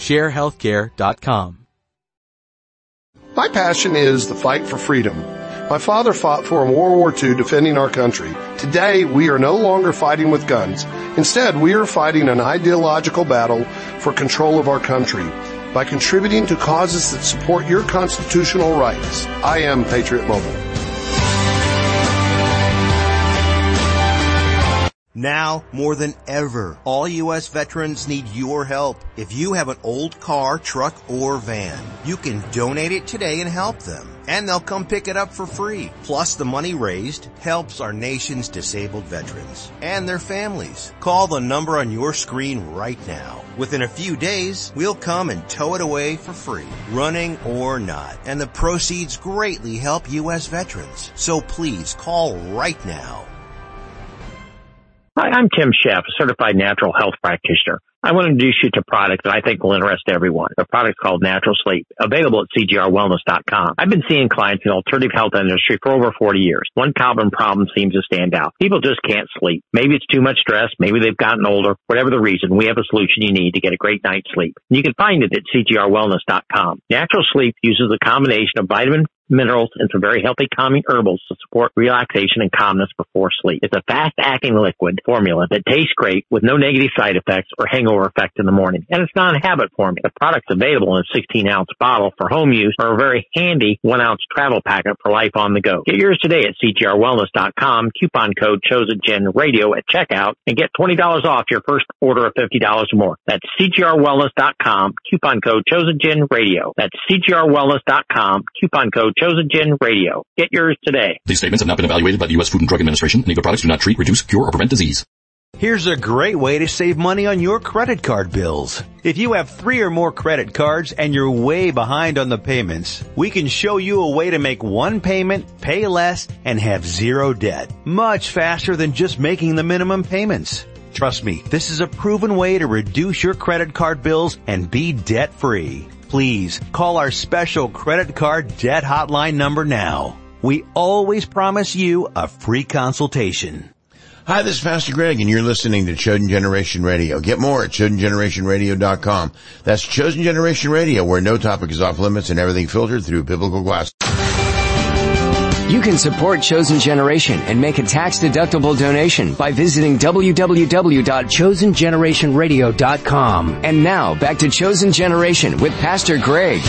sharehealthcare.com. My passion is the fight for freedom. My father fought for in World War II defending our country. Today, we are no longer fighting with guns. Instead, we are fighting an ideological battle for control of our country by contributing to causes that support your constitutional rights. I am Patriot Mobile. Now, more than ever, all U.S. veterans need your help. If you have an old car, truck, or van, you can donate it today and help them. And they'll come pick it up for free. Plus, the money raised helps our nation's disabled veterans and their families. Call the number on your screen right now. Within a few days, we'll come and tow it away for free, running or not. And the proceeds greatly help U.S. veterans. So please call right now. Hi, I'm Tim Sheff, a certified natural health practitioner. I want to introduce you to a product that I think will interest everyone. The product's called Natural Sleep, available at CGRWellness.com. I've been seeing clients in the alternative health industry for over 40 years. One common problem seems to stand out. People just can't sleep. Maybe it's too much stress. Maybe they've gotten older. Whatever the reason, we have a solution you need to get a great night's sleep. You can find it at CGRWellness.com. Natural Sleep uses a combination of vitamin, minerals, and some very healthy calming herbals to support relaxation and calmness before sleep. It's a fast-acting liquid formula that tastes great with no negative side effects or hangover effect in the morning. And it's non-habit forming. The product's available in a 16-ounce bottle for home use or a very handy 1-ounce travel packet for life on the go. Get yours today at CGRWellness.com, coupon code ChosenGenRadio at checkout, and get $20 off your first order of $50 or more. That's CGRWellness.com, coupon code ChosenGenRadio. That's CGRWellness.com, coupon code ChosenGenRadio. Get yours today. These statements have not been evaluated by the U.S. Food and Drug Administration. Legal products do not treat, reduce, cure, or prevent disease. Here's a great way to save money on your credit card bills. If you have 3 or more credit cards and you're way behind on the payments, we can show you a way to make one payment, pay less, and have zero debt. Much faster than just making the minimum payments. Trust me, this is a proven way to reduce your credit card bills and be debt-free. Please call our special credit card debt hotline number now. We always promise you a free consultation. Hi, this is Pastor Greg, and you're listening to Chosen Generation Radio. Get more at ChosenGenerationRadio.com. That's Chosen Generation Radio, where no topic is off limits and everything filtered through biblical glasses. You can support Chosen Generation and make a tax-deductible donation by visiting www.chosengenerationradio.com. And now, back to Chosen Generation with Pastor Greg.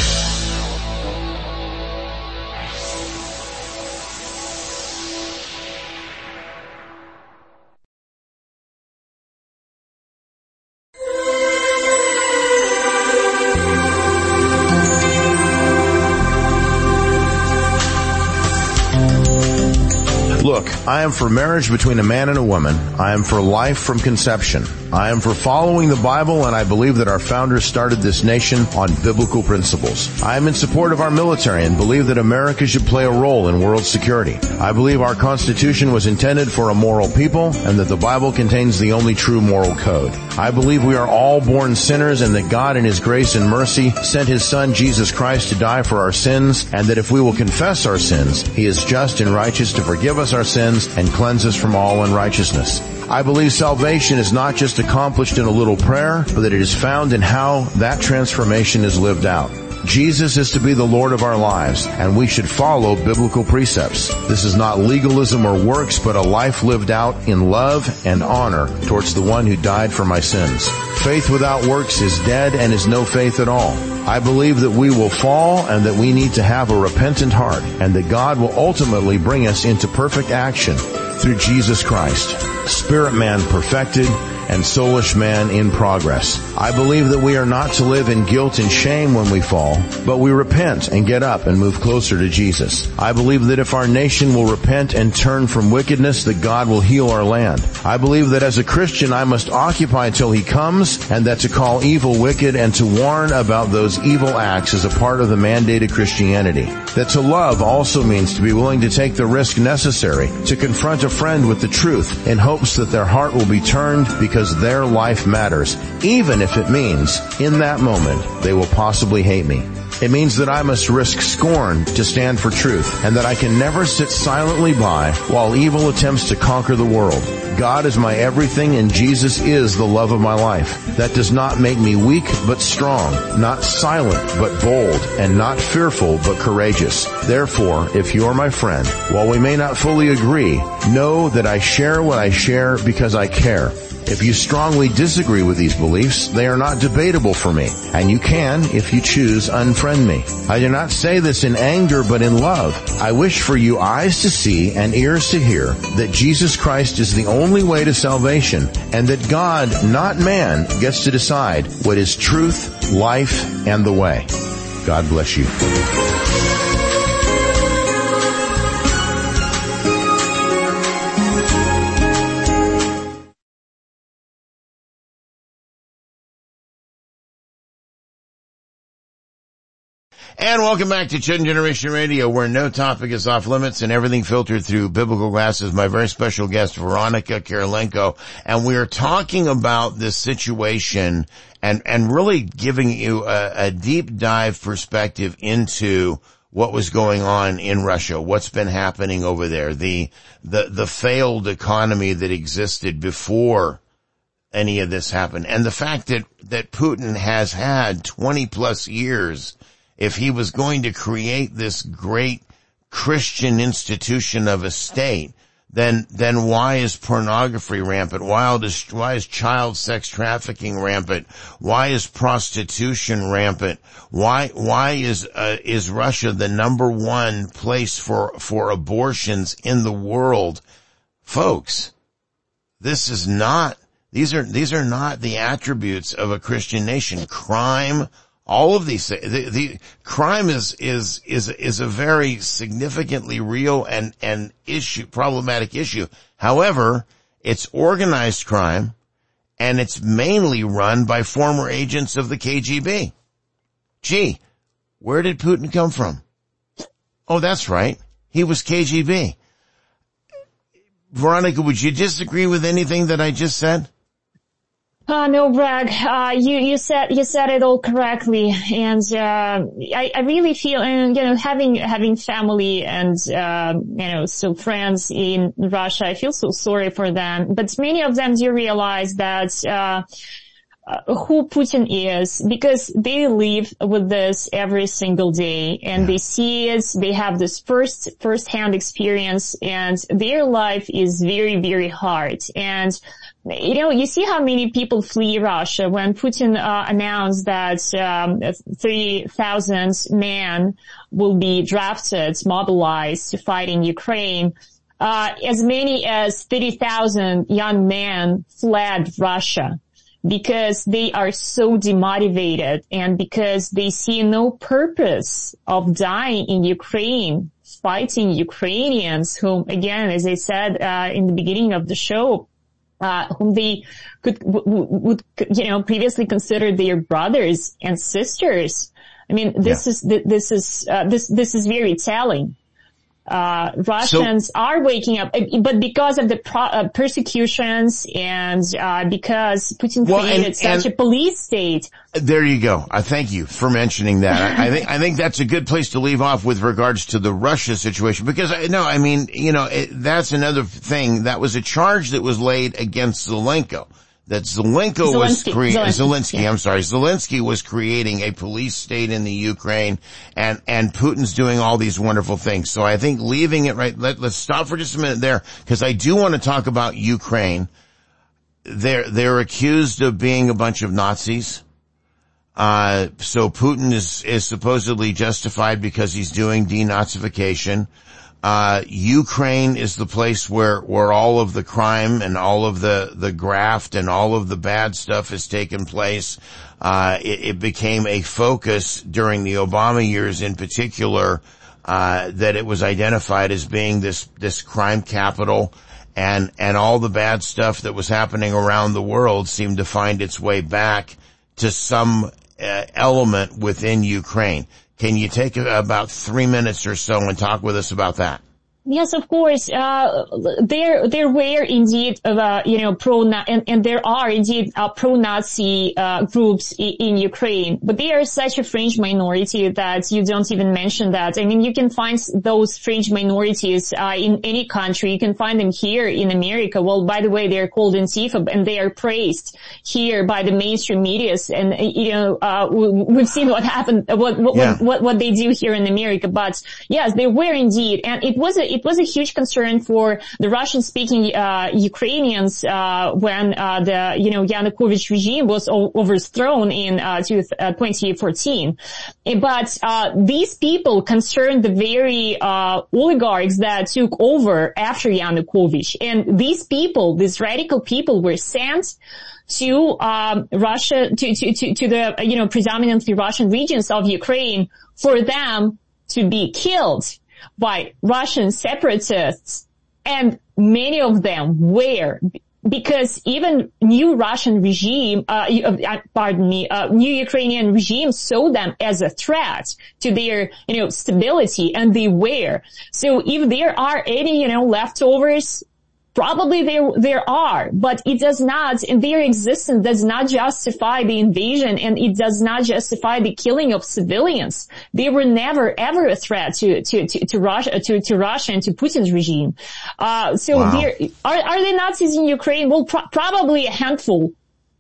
Look, I am for marriage between a man and a woman. I am for life from conception. I am for following the Bible, and I believe that our founders started this nation on biblical principles. I am in support of our military and believe that America should play a role in world security. I believe our Constitution was intended for a moral people and that the Bible contains the only true moral code. I believe we are all born sinners and that God in His grace and mercy sent His Son Jesus Christ to die for our sins, and that if we will confess our sins, He is just and righteous to forgive us our sins and cleanse us from all unrighteousness. I believe salvation is not just accomplished in a little prayer, but that it is found in how that transformation is lived out. Jesus is to be the Lord of our lives, and we should follow biblical precepts. This is not legalism or works, but a life lived out in love and honor towards the one who died for my sins. Faith without works is dead and is no faith at all. I believe that we will fall and that we need to have a repentant heart, and that God will ultimately bring us into perfect action through Jesus Christ. Spirit man perfected and soulish man in progress. I believe that we are not to live in guilt and shame when we fall, but we repent and get up and move closer to Jesus. I believe that if our nation will repent and turn from wickedness, that God will heal our land. I believe that as a Christian I must occupy till He comes, and that to call evil wicked and to warn about those evil acts is a part of the mandated Christianity. That to love also means to be willing to take the risk necessary to confront a friend with the truth in hopes that their heart will be turned because their life matters, even if it means in that moment they will possibly hate me. It means that I must risk scorn to stand for truth, and that I can never sit silently by while evil attempts to conquer the world. God is my everything, and Jesus is the love of my life. That does not make me weak but strong, not silent but bold, and not fearful but courageous. Therefore, if you're my friend, while we may not fully agree, know that I share what I share because I care. If you strongly disagree with these beliefs, they are not debatable for me, and you can, if you choose, unfriend me. I do not say this in anger, but in love. I wish for you eyes to see and ears to hear that Jesus Christ is the only way to salvation, and that God, not man, gets to decide what is truth, life, and the way. God bless you. And welcome back to Chosen Generation Radio, where no topic is off limits and everything filtered through biblical glasses. My very special guest, Veronica Kirilenko, and we are talking about this situation and really giving you a deep dive perspective into what was going on in Russia, what's been happening over there, the failed economy that existed before any of this happened, and the fact that Putin has had 20 plus years. If he was going to create this great Christian institution of a state, then why is pornography rampant? Why is child sex trafficking rampant? Why is prostitution rampant? Why is Russia the number one place for abortions in the world? Folks, these are not the attributes of a Christian nation. Crime, all of these things. The crime is a very significantly real and problematic issue. However, it's organized crime, and it's mainly run by former agents of the KGB. Gee, where did Putin come from? Oh, that's right. He was KGB. Veronica, would you disagree with anything that I just said? No, Greg, you said it all correctly. And, I really feel, and, having family and, still friends in Russia, I feel so sorry for them. But many of them do realize that, who Putin is, because they live with this every single day, and they see it, they have this first-hand experience, and their life is very, very hard. And you see how many people flee Russia when Putin announced that 3,000 men will be drafted, mobilized to fight in Ukraine. As many as 30,000 young men fled Russia because they are so demotivated and because they see no purpose of dying in Ukraine, fighting Ukrainians whom, again, as I said in the beginning of the show, whom they would previously consider their brothers and sisters. I mean, this is very telling. Russians are waking up, but because of the persecutions and because Putin created such a police state. There you go. Thank you for mentioning that. I think that's a good place to leave off with regards to the Russia situation, because that's another thing. That was a charge that was laid against Zelensky. That Zelensky was creating a police state in the Ukraine, and Putin's doing all these wonderful things. So I think leaving it right, let's stop for just a minute there, because I do want to talk about Ukraine. They're accused of being a bunch of Nazis. So Putin is supposedly justified because he's doing denazification. Ukraine is the place where all of the crime and all of the graft and all of the bad stuff has taken place. It became a focus during the Obama years in particular, that it was identified as being this crime capital, and all the bad stuff that was happening around the world seemed to find its way back to some element within Ukraine. Can you take about 3 minutes or so and talk with us about that? Yes, of course. There were indeed, and there are indeed pro-Nazi groups in Ukraine, but they are such a fringe minority that you don't even mention that. I mean, you can find those fringe minorities in any country. You can find them here in America. Well, by the way, they are called Antifa, and they are praised here by the mainstream medias. And we've seen what happened, what they do here in America. But yes, they were indeed, and it was a huge concern for the Russian-speaking Ukrainians when the Yanukovych regime was overthrown in 2014. But these people concerned the very oligarchs that took over after Yanukovych, and these radical people were sent to Russia, to the predominantly Russian regions of Ukraine for them to be killed by Russian separatists, and many of them were, because even new Ukrainian regime saw them as a threat to their, stability, and they were. So if there are any, leftovers, probably there are, but it does not, and their existence does not justify the invasion, and it does not justify the killing of civilians. They were never ever a threat to Russia, to Russia and to Putin's regime. Wow. There are there Nazis in Ukraine? Well, probably a handful.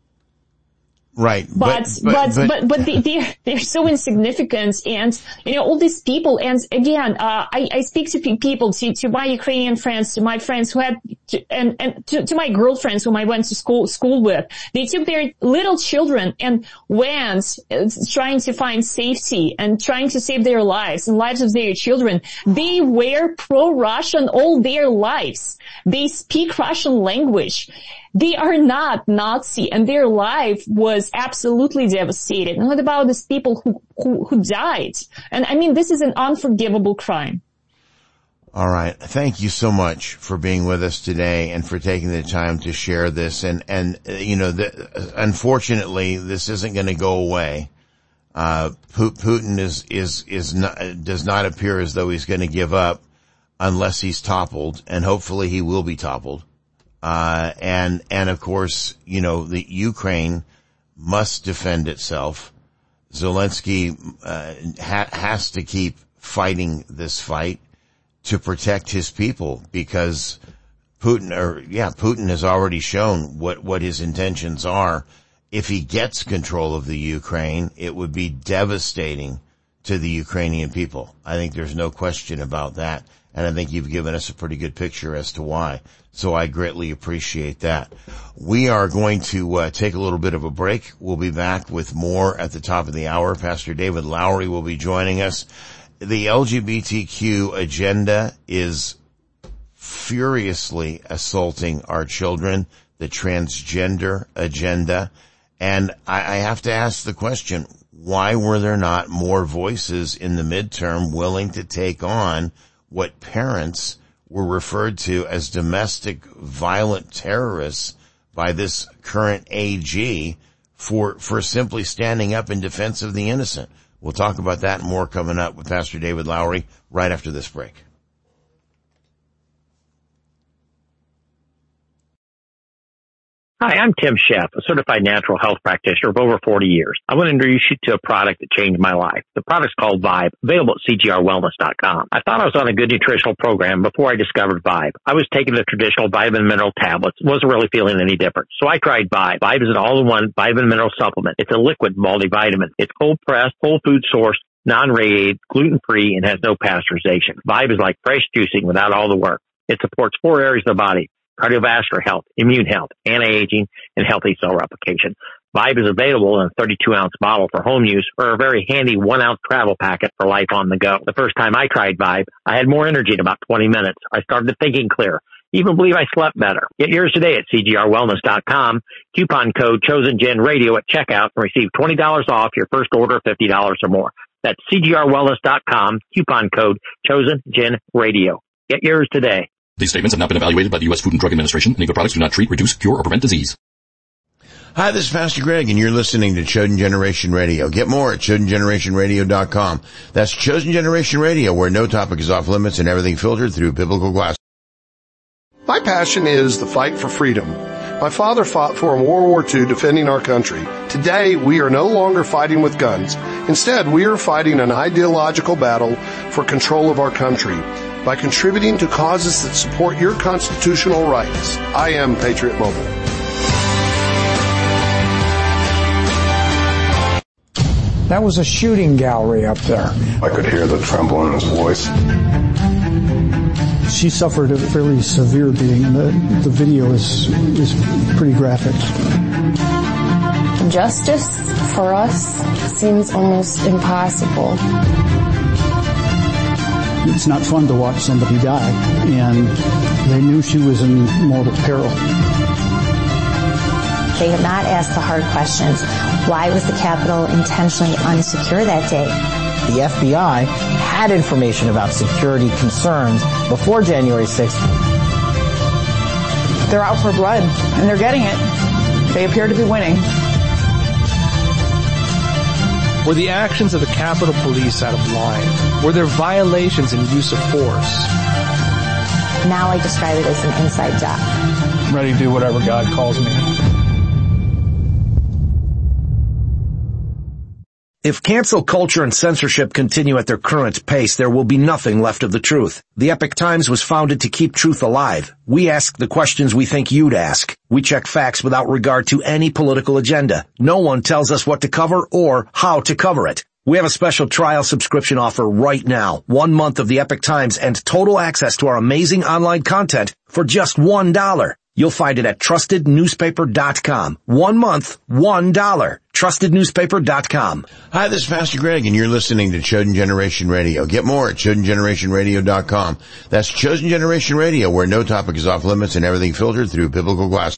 Right. But they're so insignificant, and, all these people, and again, I speak to people, to my Ukrainian friends, to my friends who had, to my girlfriends whom I went to school with. They took their little children and went trying to find safety and trying to save their lives and lives of their children. They were pro-Russian all their lives. They speak Russian language. They are not Nazi, and their life was absolutely devastated. And what about these people who died? And I mean, this is an unforgivable crime. All right. Thank you so much for being with us today and for taking the time to share this. And unfortunately, this isn't going to go away. Putin does not appear as though he's going to give up unless he's toppled, and hopefully he will be toppled. And of course, the Ukraine must defend itself. Zelensky, has to keep fighting this fight to protect his people, because Putin has already shown what his intentions are. If he gets control of the Ukraine, it would be devastating to the Ukrainian people. I think there's no question about that. And I think you've given us a pretty good picture as to why. So I greatly appreciate that. We are going to take a little bit of a break. We'll be back with more at the top of the hour. Pastor David Lowery will be joining us. The LGBTQ agenda is furiously assaulting our children, the transgender agenda. And I have to ask the question, why were there not more voices in the midterm willing to take on what parents were referred to as domestic violent terrorists by this current AG for simply standing up in defense of the innocent? We'll talk about that and more coming up with Pastor David Lowery right after this break. Hi, I'm Tim Sheff, a certified natural health practitioner of over 40 years. I want to introduce you to a product that changed my life. The product's called Vibe, available at CGRWellness.com. I thought I was on a good nutritional program before I discovered Vibe. I was taking the traditional vitamin mineral tablets, wasn't really feeling any different. So I tried Vibe. Vibe is an all-in-one vitamin mineral supplement. It's a liquid multivitamin. It's cold-pressed, whole food sourced, non-radiated, gluten-free, and has no pasteurization. Vibe is like fresh juicing without all the work. It supports 4 areas of the body: cardiovascular health, immune health, anti-aging, and healthy cell replication. Vibe is available in a 32-ounce bottle for home use, or a very handy 1-ounce travel packet for life on the go. The first time I tried Vibe, I had more energy in about 20 minutes. I started thinking clear. Even believe I slept better. Get yours today at CGRWellness.com. Coupon code ChosenGenRadio at checkout and receive $20 off your first order of $50 or more. That's CGRWellness.com. Coupon code ChosenGenRadio. Get yours today. These statements have not been evaluated by the U.S. Food and Drug Administration. Any of the products do not treat, reduce, cure, or prevent disease. Hi, this is Pastor Greg, and you're listening to Chosen Generation Radio. Get more at ChosenGenerationRadio.com. That's Chosen Generation Radio, where no topic is off limits and everything filtered through biblical glasses. My passion is the fight for freedom. My father fought for in World War II defending our country. Today, we are no longer fighting with guns. Instead, we are fighting an ideological battle for control of our country by contributing to causes that support your constitutional rights. I am Patriot Mobile. That was a shooting gallery up there. I could hear the tremble in his voice. She suffered a fairly severe beating. The video is pretty graphic. Justice for us seems almost impossible. It's not fun to watch somebody die, and they knew she was in mortal peril. They have not asked the hard questions. Why was the Capitol intentionally unsecure that day? The FBI had information about security concerns before January 6th. They're out for blood, and they're getting it. They appear to be winning. Were the actions of the Capitol Police out of line? Were there violations in use of force? Now I describe it as an inside job. I'm ready to do whatever God calls me. If cancel culture and censorship continue at their current pace, there will be nothing left of the truth. The Epoch Times was founded to keep truth alive. We ask the questions we think you'd ask. We check facts without regard to any political agenda. No one tells us what to cover or how to cover it. We have a special trial subscription offer right now. 1 month of the Epoch Times and total access to our amazing online content for just $1. You'll find it at trustednewspaper.com. 1 month, $1. trustednewspaper.com. Hi, this is Pastor Greg, and you're listening to Chosen Generation Radio. Get more at ChosenGenerationRadio.com. That's Chosen Generation Radio, where no topic is off limits and everything filtered through biblical glasses.